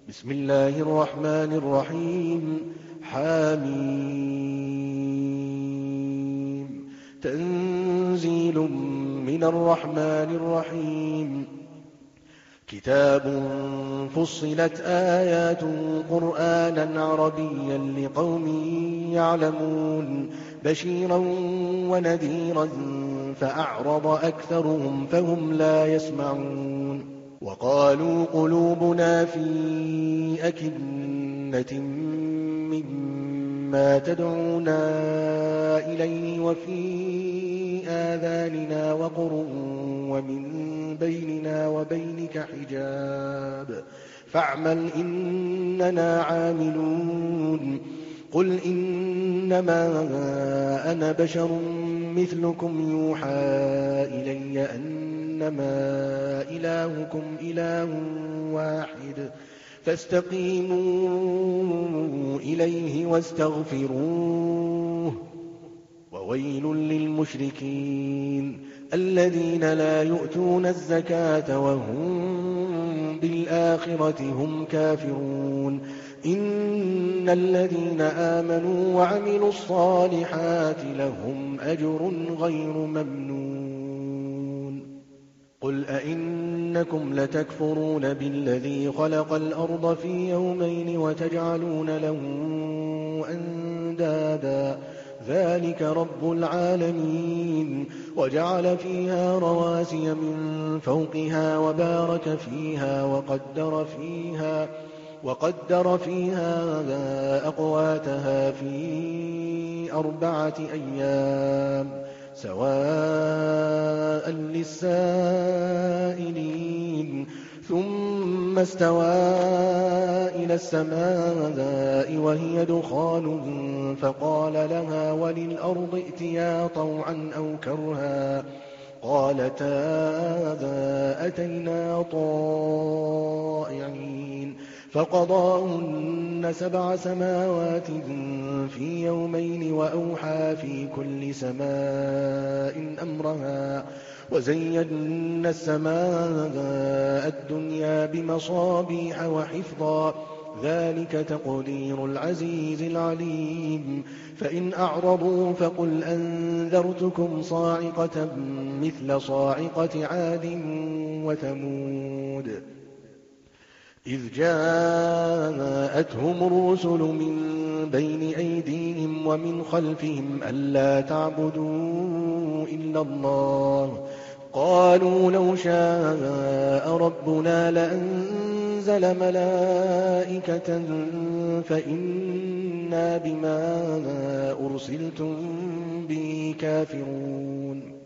بسم الله الرحمن الرحيم حميم تنزيل من الرحمن الرحيم كتاب فصلت آيات قرآنا عربيا لقوم يعلمون بشيرا ونذيرا فأعرض أكثرهم فهم لا يسمعون وقالوا قلوبنا في أكنة مما تدعونا إليه وفي آذاننا وقر ومن بيننا وبينك حجاب فاعمل إننا عاملون قل إنما أنا بشر مثلكم يوحى إلي أنما إلهكم إله واحد فاستقيموا إليه واستغفروه وويل للمشركين الذين لا يؤتون الزكاة وهم بالآخرة هم كافرون إن الذين آمنوا وعملوا الصالحات لهم أجر غير ممنون قل أئنكم لتكفرون بالذي خلق الأرض في يومين وتجعلون له أندادا ذلك رب العالمين وجعل فيها رواسي من فوقها وبارك فيها وقدر فيها أقواتها في 4 أيام سواء للسائلين ثم استوى إلى السماء وهي دخان فقال لها وللأرض ائتيا طوعا أو كرها قالتا أتينا طائعين فقضاهن 7 سماوات في يومين وأوحى في كل سماء أمرها وزينا السماء الدنيا بمصابيح وحفظا ذلك تقدير العزيز العليم فإن أعرضوا فقل أنذرتكم صاعقة مثل صاعقة عاد وثمود إذ جاءتهم الرسل من بين أيديهم ومن خلفهم ألا تعبدوا إلا الله قالوا لو شاء ربنا لأنزل ملائكة فإنا بما أرسلتم به كافرون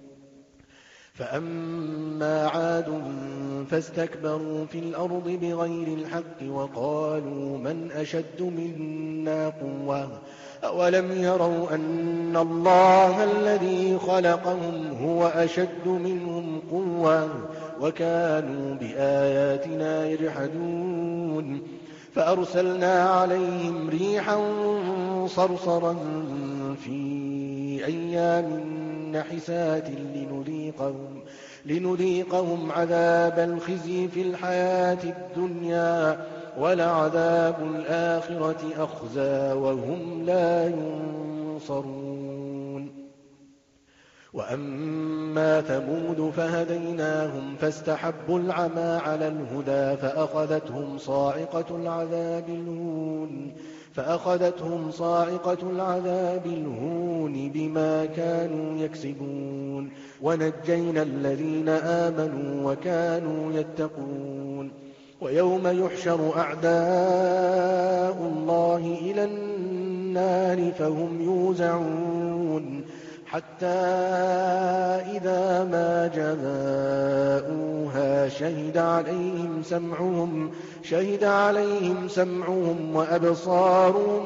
فأما عاد فاستكبروا في الأرض بغير الحق وقالوا من أشد منا قوة أولم يروا أن الله الذي خلقهم هو أشد منهم قوة وكانوا بآياتنا يجحدون فأرسلنا عليهم ريحا صرصرا في أيام نحسات لنذيقهم عذاب الخزي في الحياة الدنيا ولعذاب الآخرة أخزى وهم لا ينصرون وأما ثمود فهديناهم فاستحبوا العمى على الهدى فأخذتهم صاعقة العذاب الهون بما كانوا يكسبون ونجينا الذين آمنوا وكانوا يتقون ويوم يحشر أعداء الله إلى النار فهم يوزعون حتى إذا ما جاءوها شهد عليهم سمعهم وأبصارهم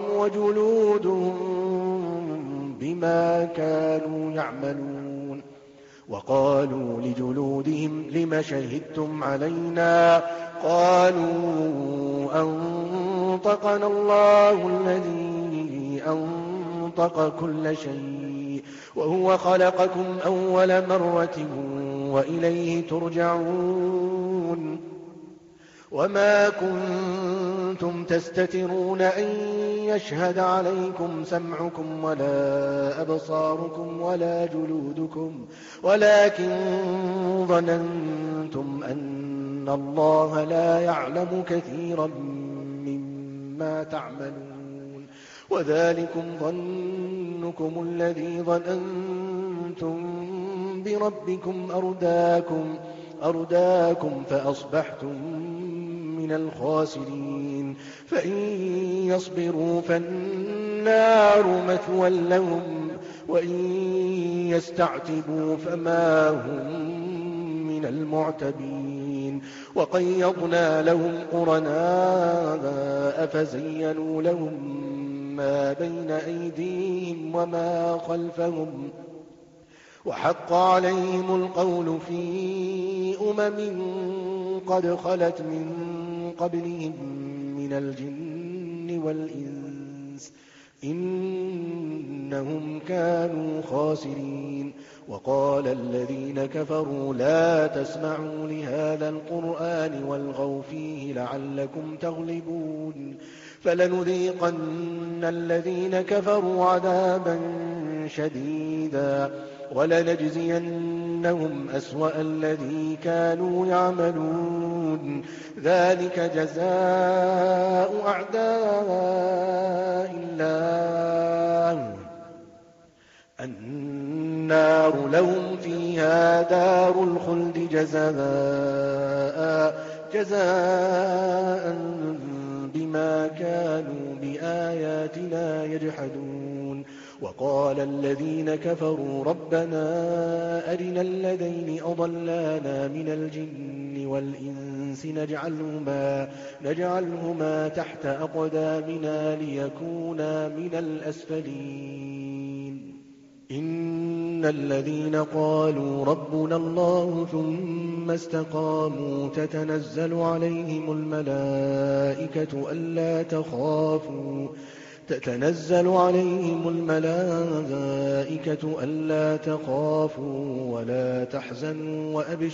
وجلودهم بما كانوا يعملون وقالوا لجلودهم لم شهدتم علينا قالوا أنطقنا الله الذي أنطق كل شيء وهو خلقكم أول مرة وإليه ترجعون وما كنتم كنتم تستترون أن يشهد عليكم سمعكم ولا أبصاركم ولا جلودكم ولكن ظننتم أن الله لا يعلم كثيرا مما تعملون وذلكم ظنكم الذي ظننتم بربكم أرداكم فأصبحتم من الخاسرين فإن يصبروا فالنار مثوى لهم وإن يستعتبوا فما هم من المعتبين وقيضنا لهم قرناء فزينوا لهم ما بين أيديهم وما خلفهم وحق عليهم القول في قد خلت من قبلهم من الجن والإنس إنهم كانوا خاسرين وقال الذين كفروا لا تسمعوا لهذا القرآن والغوا فيه لعلكم تغلبون فلنذيقن الذين كفروا عذابا شديدا ولنجزينهم أسوأ الذي كانوا يعملون ذلك جزاء أعداء الله النار لهم فيها دار الخلد جزاء بما كانوا بآياتنا يجحدون وقال الذين كفروا ربنا أرنا الذين أضلانا من الجن والإنس نجعلهما تحت أقدامنا ليكونا من الأسفلين إن الذين قالوا ربنا الله ثم استقاموا تتنزل عليهم الملائكة ألا تخافوا ولا تحزنوا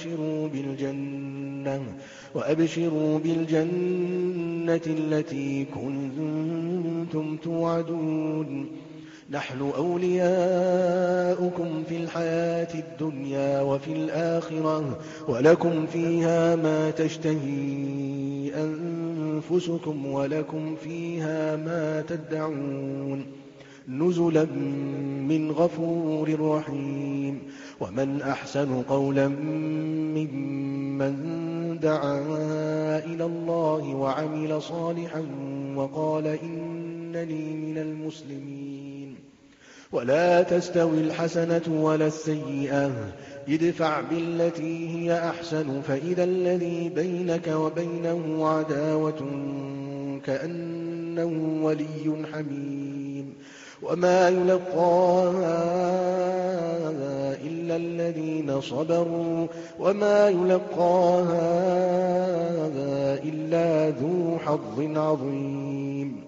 وأبشروا بالجنة التي كنتم توعدون نحن أولياؤكم في الحياة الدنيا وفي الآخرة ولكم فيها ما تشتهي أنفسكم ولكم فيها ما تدعون نزلا من غفور رحيم ومن أحسن قولا ممن دعا إلى الله وعمل صالحا وقال إنني من المسلمين ولا تستوي الحسنة ولا السيئة ادفع بالتي هي أحسن فإذا الذي بينك وبينه عداوة كأنه ولي حميم وما يلقاها إلا الذين صبروا وما يلقاها إلا ذو حظ عظيم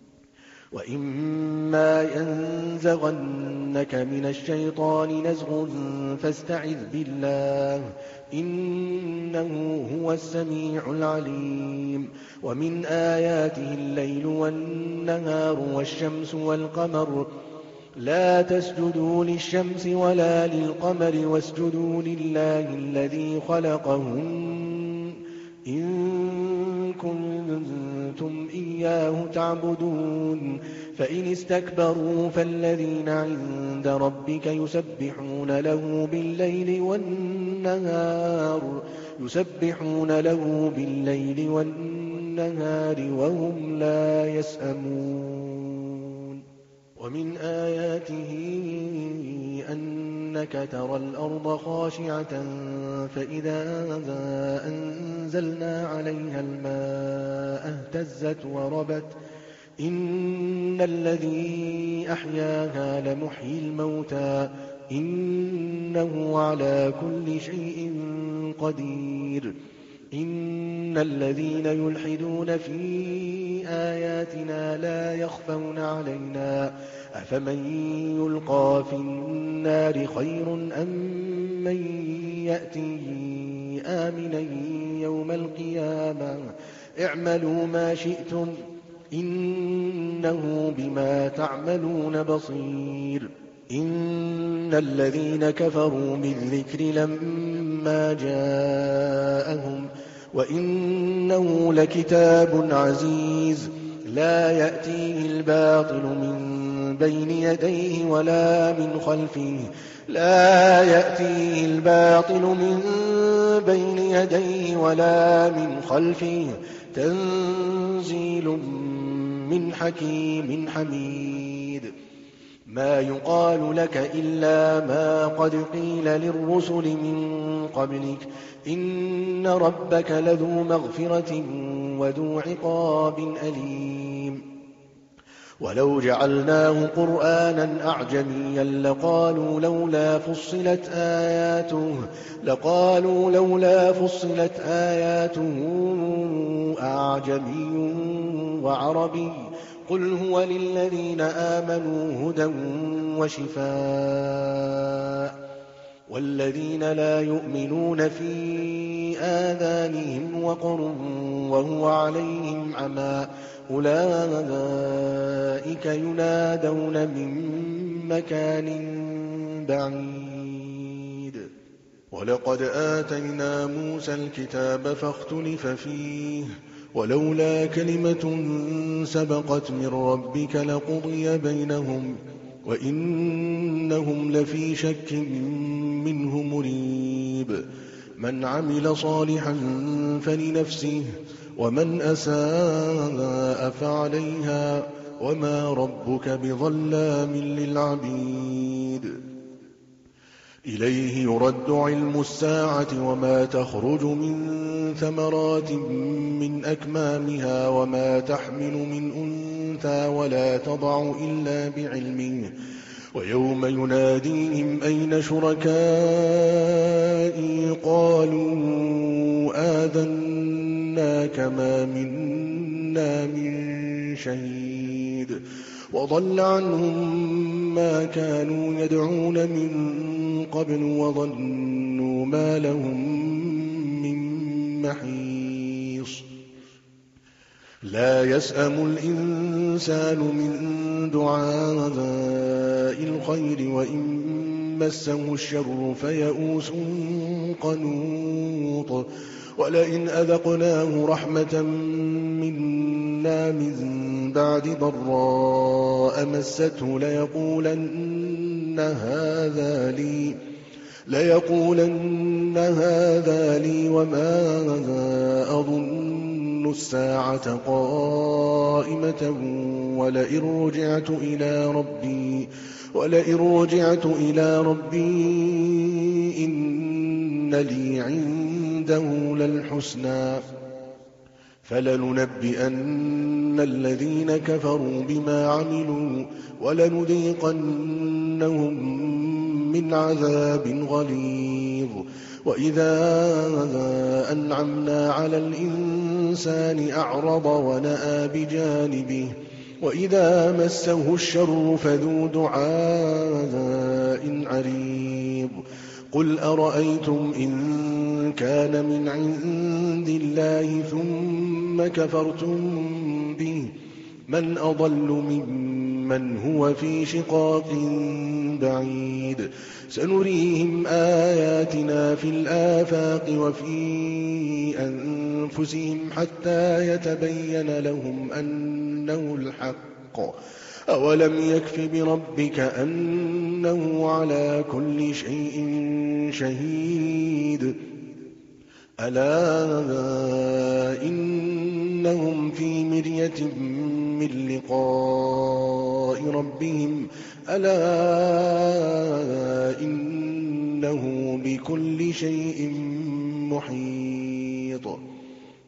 وإما ينزغنك من الشيطان نزغ فاستعذ بالله إنه هو السميع العليم ومن آياته الليل والنهار والشمس والقمر لا تسجدوا للشمس ولا للقمر واسجدوا لله الذي خلقهن إن كنتم إياه تعبدون فإن استكبروا فالذين عند ربك يسبحون له بالليل والنهار وهم لا يسأمون ومن آياته أنك ترى الأرض خاشعة فإذا أنزلنا عليها الماء اهتزت وربت إن الذي أحياها لمحيي الموتى إنه على كل شيء قدير إن الذين يلحدون في آياتنا لا يخفون علينا أفمن يلقى في النار خير أم من يأتي آمنا يوم القيامة اعملوا ما شئتم إنه بما تعملون بصير إن الذين كفروا بالذكر لما جاءهم وإنه لكتاب عزيز لا يأتيه الباطل من بين يديه ولا من خلفه لا يأتيه الباطل من بين يديه ولا من خلفه تنزيل من حكيم حميد ما يقال لك إلا ما قد قيل للرسل من قبلك إن ربك لذو مغفرة وذو عقاب أليم ولو جعلناه قرآنا أعجميا لقالوا لولا فصلت آياته أعجمي وعربي قل هو للذين آمنوا هدى وشفاء والذين لا يؤمنون في آذانهم وقر وهو عليهم عمى أولئك ينادون من مكان بعيد ولقد آتينا موسى الكتاب فاختلف فيه ولولا كلمة سبقت من ربك لقضي بينهم وإنهم لفي شك منه مريب من عمل صالحا فلنفسه ومن أساء فعليها وما ربك بظلام للعبيد إليه يرد علم الساعة وما تخرج من ثمرات من أكمامها وما تحمل من أنثى ولا تضع إلا بعلمه ويوم يناديهم أين شركائي قالوا آذناك ما منا من شهيد وضل عنهم ما كانوا يدعون من قبل وظنوا ما لهم من محيص لا يسأم الإنسان من دعاء الخير وإن مسه الشر فيئوس قنوط ولئن أذقناه رحمة منا من بعد ضراء مسته ليقولن هذا لي وما أظن الساعة قائمة ولئن رجعت إلى ربي إن لي عنده للحسنى فلننبئن الذين كفروا بما عملوا ولنذيقنهم من عذاب غليظ وإذا أنعمنا على الإنسان أعرض ونأى بجانبه وإذا مسه الشر فذو دعاء عريض قل أرأيتم إن كان من عند الله ثم كفرتم به من أضل ممن هو في شقاق بعيد سنريهم آياتنا في الآفاق وفي أنفسهم حتى يتبين لهم أنه الحق أولم يكف بربك أنه على كل شيء شهيد ألا إنهم في مرية من لقاء ربهم ألا إنه بكل شيء محيط